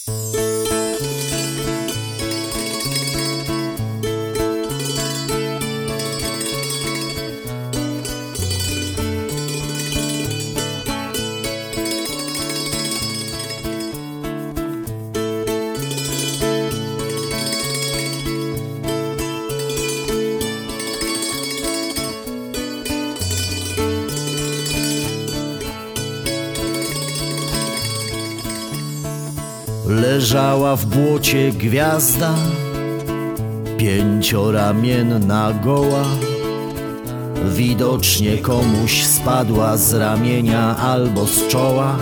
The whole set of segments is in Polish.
Leżała w błocie gwiazda, pięcioramienna goła. Widocznie komuś spadła z ramienia albo z czoła.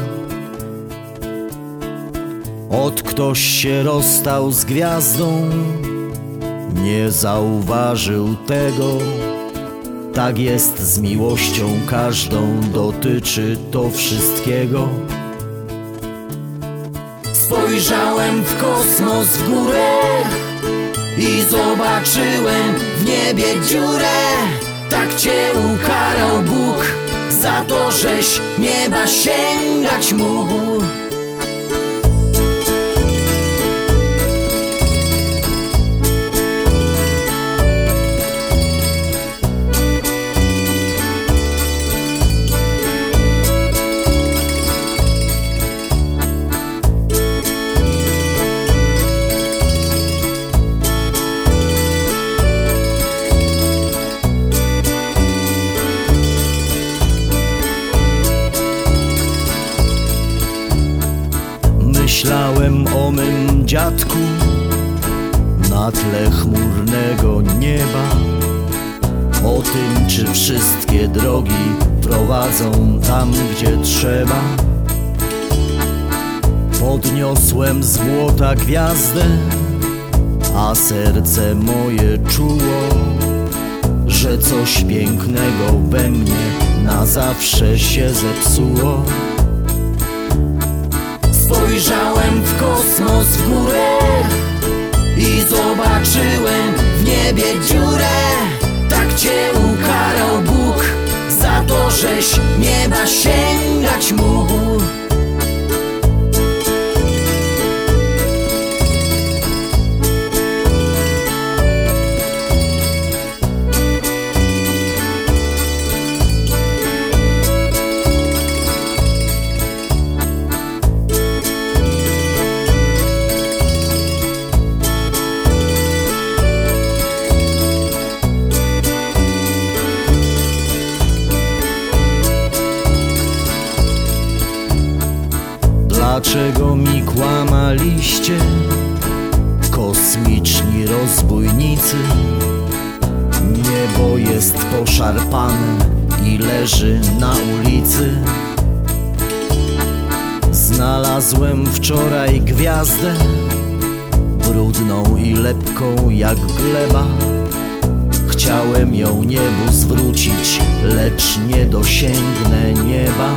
Ot ktoś się rozstał z gwiazdą, nie zauważył tego. Tak jest z miłością każdą, dotyczy to wszystkiego. Spojrzałem w kosmos, w górę i zobaczyłem w niebie dziurę. Tak cię ukarał Bóg za to, żeś nieba sięgać mógł. Myślałem o mym dziadku na tle chmurnego nieba, o tym, czy wszystkie drogi prowadzą tam, gdzie trzeba. Podniosłem z błota gwiazdę, a serce moje czuło, że coś pięknego we mnie na zawsze się zepsuło. Spojrzałem w kosmos, w górę i zobaczyłem w niebie dziurę. Tak cię ukarał Bóg za to, żeś nieba sięgać mógł. Dlaczego mi kłamaliście, kosmiczni rozbójnicy? Niebo jest poszarpane i leży na ulicy. Znalazłem wczoraj gwiazdę, brudną i lepką jak gleba. Chciałem ją niebu zwrócić, lecz nie dosięgnę nieba.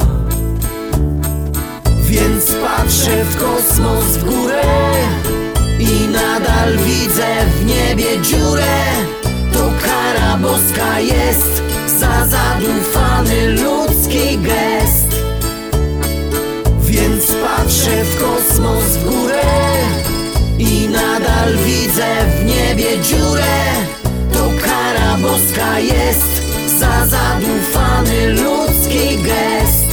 Więc patrzę w kosmos, w górę i nadal widzę w niebie dziurę. To kara boska jest za zadufany ludzki gest. Więc patrzę w kosmos, w górę i nadal widzę w niebie dziurę. To kara boska jest za zadufany ludzki gest.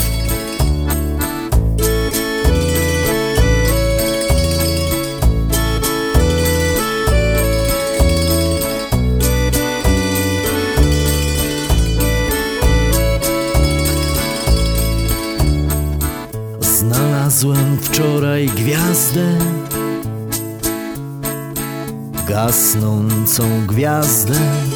Znalazłem wczoraj gwiazdę, gasnącą gwiazdę.